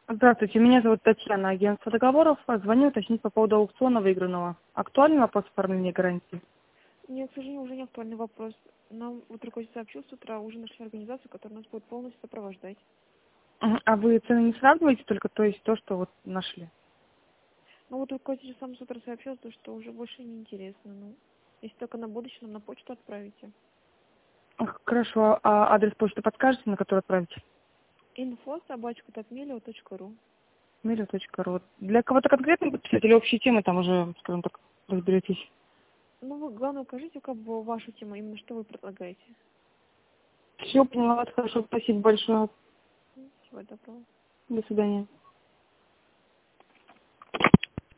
Здравствуйте, меня зовут Татьяна, агентство договоров. Звоню уточнить по поводу аукциона выигранного. Актуальный вопрос оформления гарантии? Нет, к сожалению, уже не актуальный вопрос. Нам вот руководитель сообщил с утра, уже нашли организацию, которая нас будет полностью сопровождать. А вы цены не сравниваете, только то есть то, что вот нашли? Ну вот руководитель сам с утра сообщил, то, что уже больше не интересно. Ну, если только на будущее нам на почту отправите. Хорошо, а адрес почты подскажете, на который отправить? info@topmelio.ru. Mail.ru. Для кого-то конкретно будет писать или общие темы, там уже, скажем так, разберетесь? Ну, вы, главное, укажите, как бы, вашу тему, именно что вы предлагаете. Все, поняла вас, хорошо, спасибо большое. Всего доброго. До свидания.